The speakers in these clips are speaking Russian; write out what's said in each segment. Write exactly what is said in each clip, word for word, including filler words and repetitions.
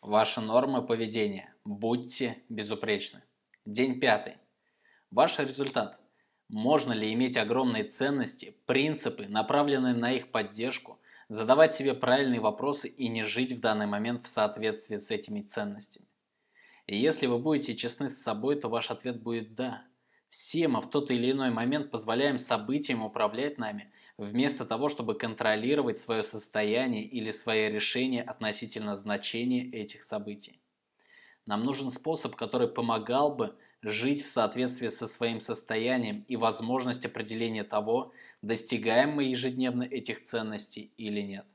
Ваши нормы поведения. Будьте безупречны. День пятый. Ваш результат. Можно ли иметь огромные ценности, принципы, направленные на их поддержку, задавать себе правильные вопросы и не жить в данный момент в соответствии с этими ценностями? И если вы будете честны с собой, то ваш ответ будет «да». Все мы в тот или иной момент позволяем событиям управлять нами, вместо того, чтобы контролировать свое состояние или свои решения относительно значения этих событий. Нам нужен способ, который помогал бы жить в соответствии со своим состоянием и возможность определения того, достигаем мы ежедневно этих ценностей или нет.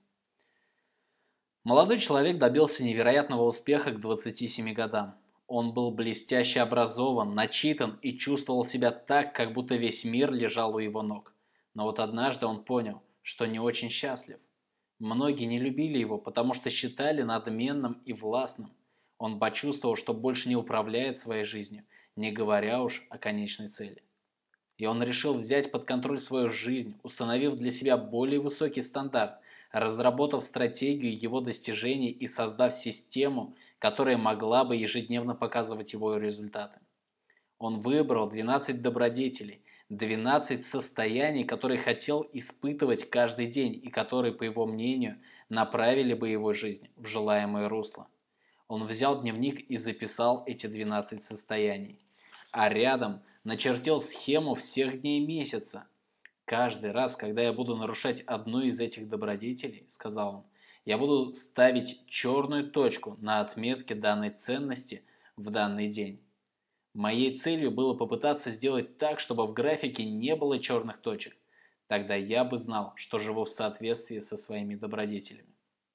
Молодой человек добился невероятного успеха к двадцати семи годам. Он был блестяще образован, начитан и чувствовал себя так, как будто весь мир лежал у его ног. Но вот однажды он понял, что не очень счастлив. Многие не любили его, потому что считали надменным и властным. Он почувствовал, что больше не управляет своей жизнью, не говоря уж о конечной цели. И он решил взять под контроль свою жизнь, установив для себя более высокий стандарт, разработав стратегию его достижений и создав систему, которая могла бы ежедневно показывать его результаты. Он выбрал двенадцать добродетелей, двенадцать состояний, которые хотел испытывать каждый день и которые, по его мнению, направили бы его жизнь в желаемое русло. Он взял дневник и записал эти двенадцать состояний. А рядом начертил схему всех дней месяца. «Каждый раз, когда я буду нарушать одну из этих добродетелей, — сказал он, — я буду ставить черную точку на отметке данной ценности в данный день». Моей целью было попытаться сделать так, чтобы в графике не было черных точек. Тогда я бы знал, что живу в соответствии со своими добродетелями.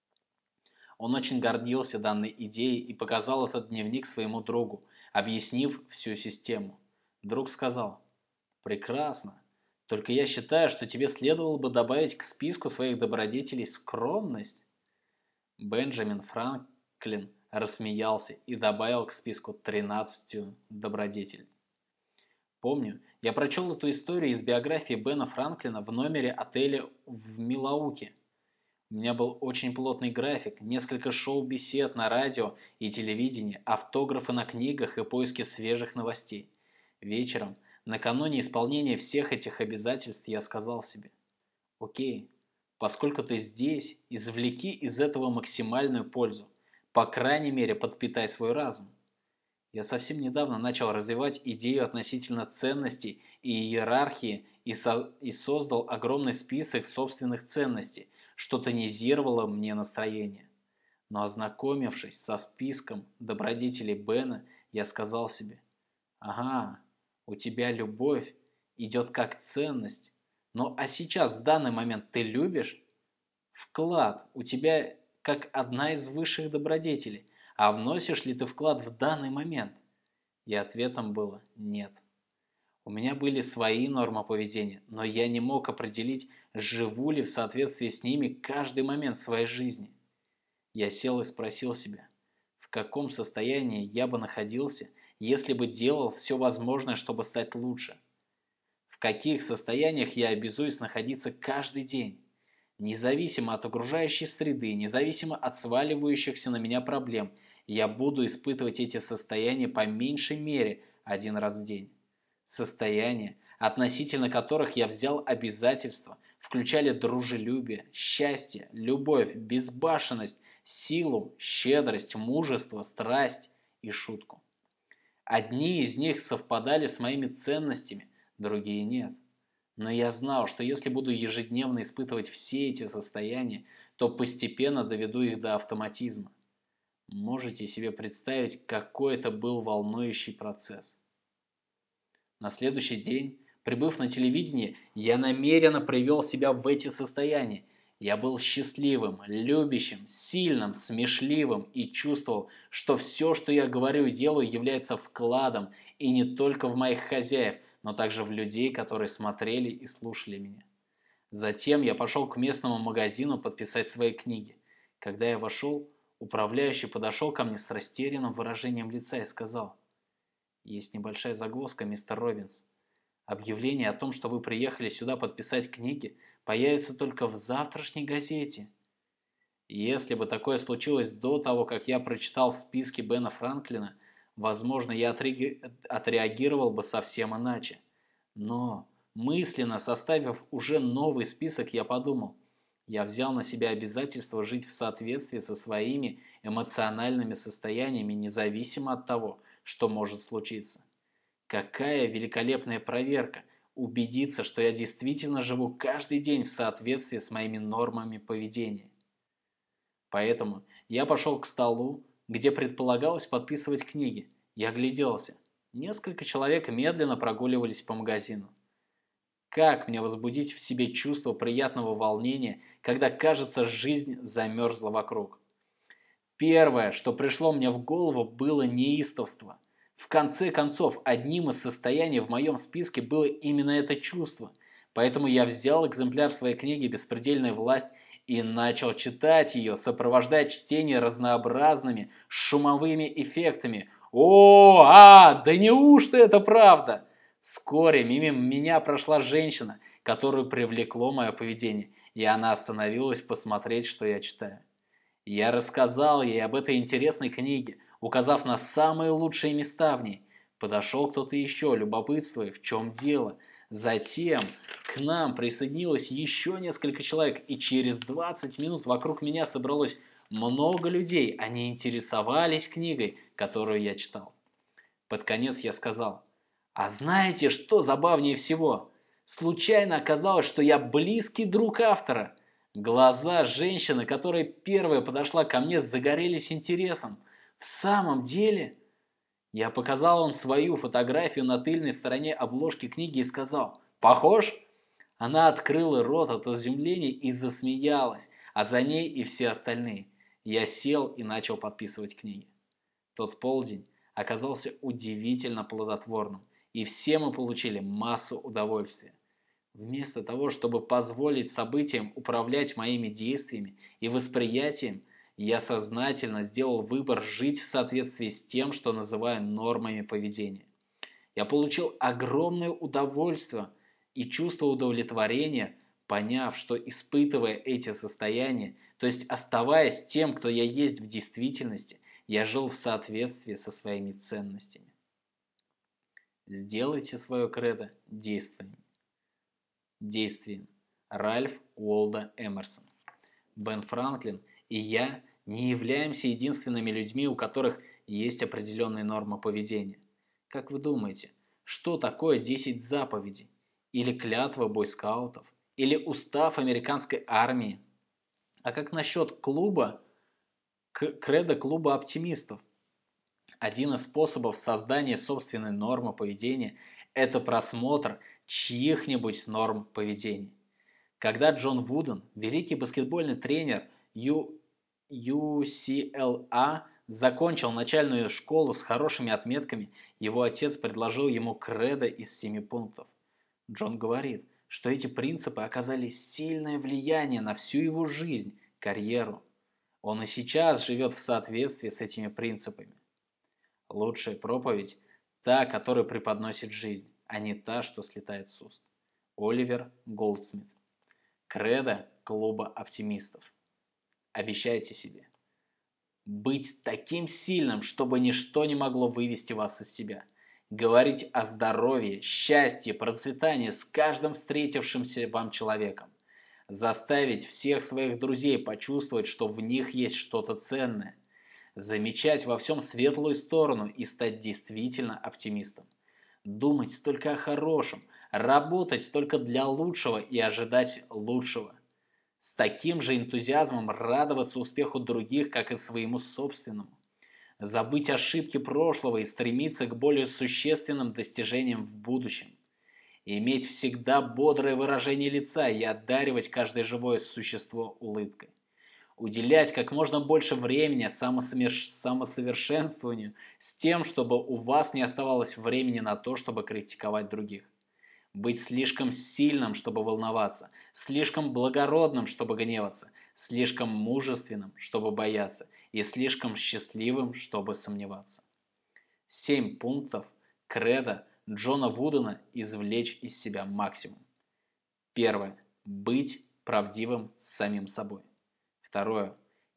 Он очень гордился данной идеей и показал этот дневник своему другу, объяснив всю систему. Друг сказал: «Прекрасно. Только я считаю, что тебе следовало бы добавить к списку своих добродетелей скромность». Бенджамин Франклин рассмеялся и добавил к списку тринадцать добродетелей. Помню, я прочел эту историю из биографии Бена Франклина в номере отеля в Милуоке. У меня был очень плотный график, несколько шоу-бесед на радио и телевидении, автографы на книгах и поиски свежих новостей. Вечером, накануне исполнения всех этих обязательств, я сказал себе: «Окей, поскольку ты здесь, извлеки из этого максимальную пользу. По крайней мере, подпитай свой разум». Я совсем недавно начал развивать идею относительно ценностей и иерархии и, со и создал огромный список собственных ценностей, что тонизировало мне настроение. Но ознакомившись со списком добродетелей Бена, я сказал себе: «Ага, у тебя любовь идет как ценность. Но а сейчас, в данный момент, ты любишь? Вклад у тебя как одна из высших добродетелей. А вносишь ли ты вклад в данный момент?» И ответом было «нет». У меня были свои нормы поведения, но я не мог определить, живу ли в соответствии с ними каждый момент своей жизни. Я сел и спросил себя, в каком состоянии я бы находился, если бы делал все возможное, чтобы стать лучше. В каких состояниях я обязуюсь находиться каждый день. Независимо от окружающей среды, независимо от сваливающихся на меня проблем, я буду испытывать эти состояния по меньшей мере один раз в день. Состояния, относительно которых я взял обязательства, включали дружелюбие, счастье, любовь, безбашенность, силу, щедрость, мужество, страсть и шутку. Одни из них совпадали с моими ценностями, другие нет. Но я знал, что если буду ежедневно испытывать все эти состояния, то постепенно доведу их до автоматизма. Можете себе представить, какой это был волнующий процесс. На следующий день, прибыв на телевидение, я намеренно привел себя в эти состояния. Я был счастливым, любящим, сильным, смешливым и чувствовал, что все, что я говорю и делаю, является вкладом и не только в моих хозяев, но также в людей, которые смотрели и слушали меня. Затем я пошел к местному магазину подписать свои книги. Когда я вошел, управляющий подошел ко мне с растерянным выражением лица и сказал: «Есть небольшая загвоздка, мистер Робинс. Объявление о том, что вы приехали сюда подписать книги, появится только в завтрашней газете». Если бы такое случилось до того, как я прочитал в списке Бена Франклина, возможно, я отреги- отреагировал бы совсем иначе. Но, мысленно составив уже новый список, я подумал, я взял на себя обязательство жить в соответствии со своими эмоциональными состояниями, независимо от того, что может случиться. Какая великолепная проверка! Убедиться, что я действительно живу каждый день в соответствии с моими нормами поведения. Поэтому я пошел к столу, где предполагалось подписывать книги. Я огляделся. Несколько человек медленно прогуливались по магазину. Как мне возбудить в себе чувство приятного волнения, когда, кажется, жизнь замерзла вокруг? Первое, что пришло мне в голову, было неистовство. В конце концов, одним из состояний в моем списке было именно это чувство. Поэтому я взял экземпляр своей книги «Беспредельная власть» и начал читать ее, сопровождая чтение разнообразными шумовыми эффектами. О, а, да неужто это правда? Вскоре мимо меня прошла женщина, которую привлекло мое поведение, и она остановилась посмотреть, что я читаю. Я рассказал ей об этой интересной книге, указав на самые лучшие места в ней. Подошел кто-то еще, любопытствуя, в чем дело. Затем к нам присоединилось еще несколько человек, и через двадцать минут вокруг меня собралось много людей. Они интересовались книгой, которую я читал. Под конец я сказал, а знаете, что забавнее всего? Случайно оказалось, что я близкий друг автора. Глаза женщины, которая первая подошла ко мне, загорелись интересом. В самом деле? Я показал вам свою фотографию на тыльной стороне обложки книги и сказал, похож? Она открыла рот от изумления и засмеялась, а за ней и все остальные. Я сел и начал подписывать книги. Тот полдень оказался удивительно плодотворным, и все мы получили массу удовольствия. Вместо того, чтобы позволить событиям управлять моими действиями и восприятием, я сознательно сделал выбор жить в соответствии с тем, что называю нормами поведения. Я получил огромное удовольствие и чувство удовлетворения, поняв, что испытывая эти состояния, то есть оставаясь тем, кто я есть в действительности, я жил в соответствии со своими ценностями. Сделайте свое кредо действиями. Действием. Ральф Уолдо Эмерсон. Бен Франклин и я не являемся единственными людьми, у которых есть определенные нормы поведения. Как вы думаете, что такое десять заповедей? Или клятва бойскаутов? Или устав американской армии? А как насчет клуба, кредо клуба оптимистов? Один из способов создания собственной нормы поведения – это просмотр чьих-нибудь норм поведения. Когда Джон Вуден, великий баскетбольный тренер ю си эл эй, закончил начальную школу с хорошими отметками, его отец предложил ему кредо из семи пунктов. Джон говорит, что эти принципы оказали сильное влияние на всю его жизнь, карьеру. Он и сейчас живет в соответствии с этими принципами. Лучшая проповедь – та, которую преподносит жизнь, а не та, что слетает с уст. Оливер Голдсмит. Кредо клуба оптимистов. Обещайте себе быть таким сильным, чтобы ничто не могло вывести вас из себя. Говорить о здоровье, счастье, процветании с каждым встретившимся вам человеком. Заставить всех своих друзей почувствовать, что в них есть что-то ценное. Замечать во всем светлую сторону и стать действительно оптимистом. Думать только о хорошем, работать только для лучшего и ожидать лучшего. С таким же энтузиазмом радоваться успеху других, как и своему собственному. Забыть ошибки прошлого и стремиться к более существенным достижениям в будущем. Иметь всегда бодрое выражение лица и одаривать каждое живое существо улыбкой. Уделять как можно больше времени самосовершенствованию с тем, чтобы у вас не оставалось времени на то, чтобы критиковать других. Быть слишком сильным, чтобы волноваться, слишком благородным, чтобы гневаться, слишком мужественным, чтобы бояться, и слишком счастливым, чтобы сомневаться. Семь пунктов кредо Джона Вудена извлечь из себя максимум. Первое. Быть правдивым с самим собой. Второе.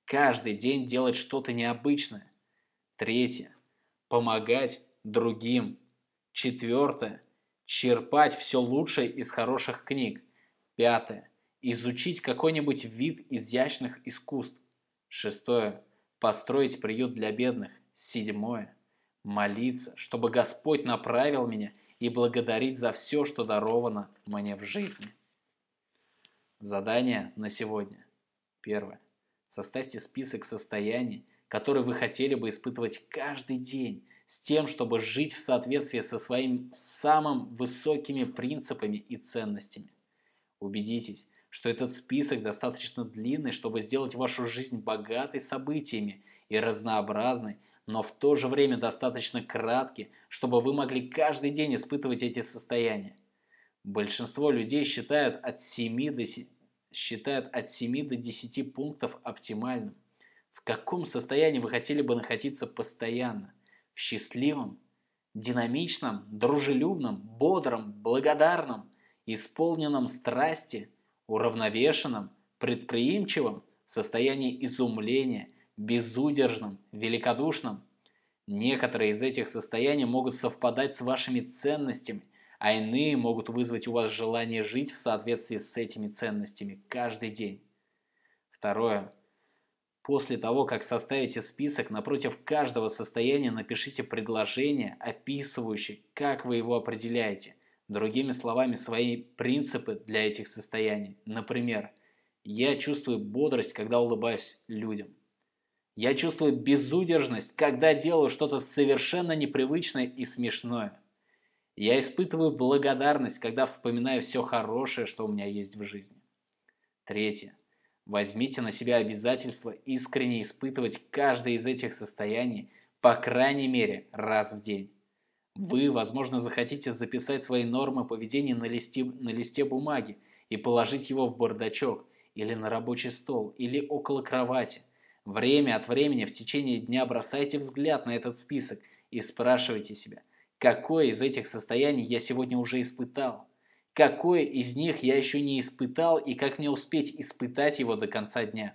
Каждый день делать что-то необычное. Третье. Помогать другим. Четвертое. Черпать все лучшее из хороших книг. Пятое. Изучить какой-нибудь вид изящных искусств. Шестое. Построить приют для бедных. Седьмое. Молиться, чтобы Господь направил меня и благодарить за все, что даровано мне в жизни. Задание на сегодня. Первое. Составьте список состояний, которые вы хотели бы испытывать каждый день, с тем, чтобы жить в соответствии со своими самыми высокими принципами и ценностями. Убедитесь, что этот список достаточно длинный, чтобы сделать вашу жизнь богатой событиями и разнообразной, но в то же время достаточно краткий, чтобы вы могли каждый день испытывать эти состояния. Большинство людей считают от семи до, считают от семи до десяти пунктов оптимальным. В каком состоянии вы хотели бы находиться постоянно? В счастливом, динамичном, дружелюбном, бодром, благодарном, исполненном страсти, уравновешенном, предприимчивом, в состоянии изумления, безудержном, великодушном? Некоторые из этих состояний могут совпадать с вашими ценностями, а иные могут вызвать у вас желание жить в соответствии с этими ценностями каждый день. Второе. После того, как составите список, напротив каждого состояния напишите предложение, описывающее, как вы его определяете. Другими словами, свои принципы для этих состояний. Например, я чувствую бодрость, когда улыбаюсь людям. Я чувствую безудержность, когда делаю что-то совершенно непривычное и смешное. Я испытываю благодарность, когда вспоминаю все хорошее, что у меня есть в жизни. Третье. Возьмите на себя обязательство искренне испытывать каждое из этих состояний по крайней мере раз в день. Вы, возможно, захотите записать свои нормы поведения на листе, на листе бумаги и положить его в бардачок, или на рабочий стол, или около кровати. Время от времени в течение дня бросайте взгляд на этот список и спрашивайте себя, какое из этих состояний я сегодня уже испытал? Какое из них я еще не испытал и как мне успеть испытать его до конца дня?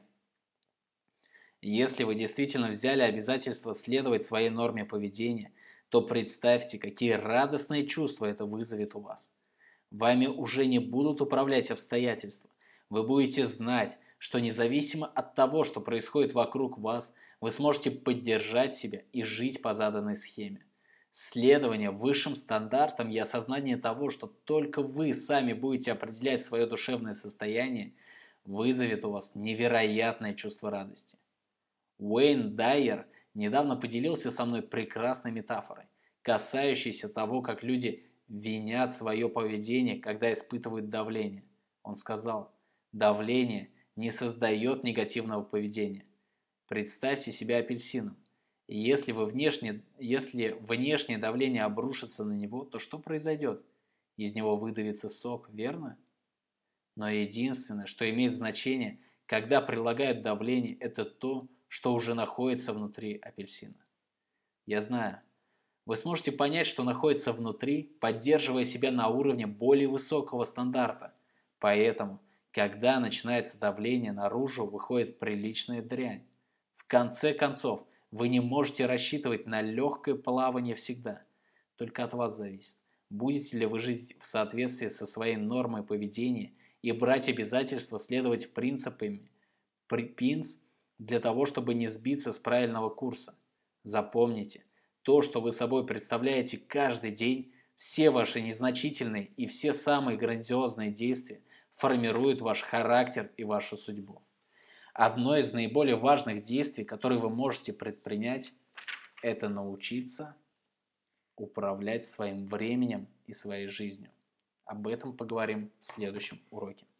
Если вы действительно взяли обязательство следовать своей норме поведения, то представьте, какие радостные чувства это вызовет у вас. Вами уже не будут управлять обстоятельства. Вы будете знать, что независимо от того, что происходит вокруг вас, вы сможете поддержать себя и жить по заданной схеме. Следование высшим стандартам и осознание того, что только вы сами будете определять свое душевное состояние, вызовет у вас невероятное чувство радости. Уэйн Дайер недавно поделился со мной прекрасной метафорой, касающейся того, как люди винят свое поведение, когда испытывают давление. Он сказал, давление не создает негативного поведения. Представьте себя апельсином. И если, вы внешне, если внешнее давление обрушится на него, то что произойдет? Из него выдавится сок, верно? Но единственное, что имеет значение, когда прилагают давление, это то, что уже находится внутри апельсина. Я знаю, вы сможете понять, что находится внутри, поддерживая себя на уровне более высокого стандарта. Поэтому, когда начинается давление, наружу выходит приличная дрянь. В конце концов, вы не можете рассчитывать на легкое плавание всегда. Только от вас зависит, будете ли вы жить в соответствии со своей нормой поведения и брать обязательства следовать принципам ПИНС для того, чтобы не сбиться с правильного курса. Запомните, то, что вы собой представляете каждый день, все ваши незначительные и все самые грандиозные действия формируют ваш характер и вашу судьбу. Одно из наиболее важных действий, которые вы можете предпринять, это научиться управлять своим временем и своей жизнью. Об этом поговорим в следующем уроке.